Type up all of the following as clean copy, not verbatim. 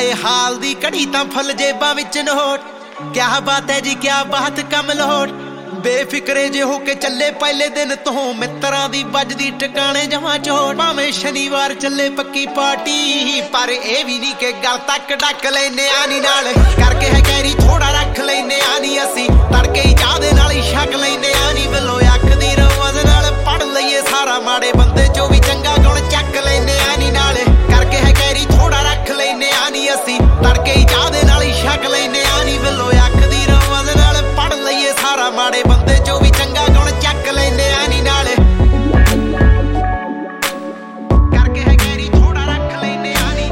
आए हाल दी घड़ी तां फुल जेबां विच नोट। क्या बात है जी क्या बात कम लोट। बेफिक्रे जे होके चले पहले दिन तो मित्रां दी बजदी ठिकाने जमां चोट। भावें शनिवार चले पक्की पार्टी पर ए भी नहीं के गल तक डक लैने आनी नाल करके है कैरी थोड़ा रख लैने आनी असी तड़के ही चाह दे नाल ही छक लैने आनी बिलो अख दी रवाज नाल पढ़ लईए सारा माड़े बंदे चो भी चंगा गुण चक लैने आनी नाल करके है कैरी थोड़ा रख लैने आनी असी तड़के ही चाह दे नाल ही छक लैने आनी बिलो अख दी रवाज नाल पढ़ लईए सारा माड़े बंदे चो भी चंगा गुण चक लैने आनी नाल करके है कैरी थोड़ा रख लैने आनी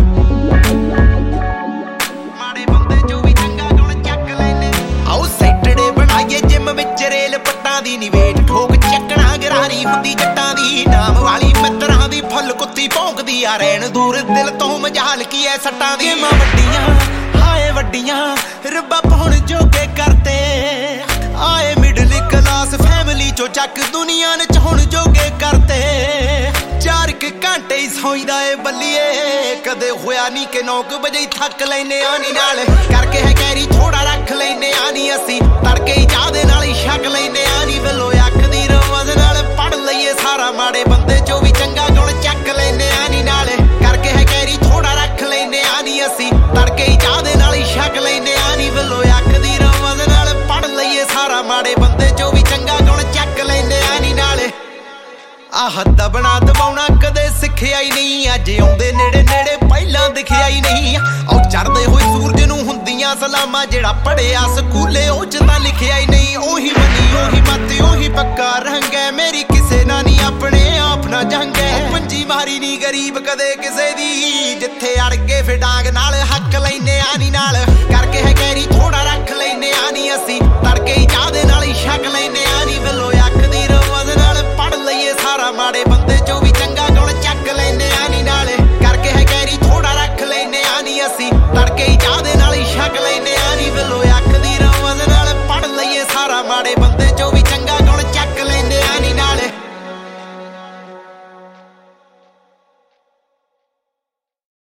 माड़े बंदे चो भी चंगा गुण चक लैने। आओ सैटरडे बनाइए जिम विच रेल पट्टां दी नी वेट ठोक चकना गरारी हुंदी जट्टां दी नाम वाली मित्रां दी फुल कुत्ती भौंकदी आ रहन दूर दिल तो मजाल की ऐ सट्टां दी गेमां वड्डियां हाए वड्डियां रब्बा पहुण जोगे करते आए मिडल क्लास फैमिली चो चक दुनिया ने हुण जोगे करते 4 घंटे ही सोईदा ए बल्लिए कदे होया नहीं कि 9 बजे ही थक लैने आनी नाल करके है कैरी थोड़ा रख लैने आनी असी तड़के ही चाह दे नाल ही छक लैने आनी बिलो अख दी रवाज नाल पढ़ लईए सारा माड़े बंदे चो भी चंगा गुण चक लैने आनी नाल करके है कैरी थोड़ा रख लैने आनी असी तड़के ही चाह दे नाल ही छक लैने आनी बिलो अख दी रवाज नाल पढ़ लईए सारा माड़े बंदे चो भी चंगा गुण चक लैने आनी नाल। आह दबना दबाउना कदे सिखिया ही नहीं अज आउंदे नेड़े नेड़े पहलां दिखिया ही नहीं औ चढ़दे होए सूरज नूं हुंदियां सलामां जेड़ा पढ़िया स्कूले ओ च तां लिखिया ही नहीं ओही मनी ओही मत ओही पक्का रंग है मेरी किसे ना नहीं अपने आप ना जंग है पंजी मारी नहीं गरीब कदे किसे दी जिथे अड़ के फिर डांग नाल हक लैने आनी नाल करके है कैरी थोड़ा रख लैने आनी असी तड़के ही चाह दे नाल ही छक लैने आनी बिलो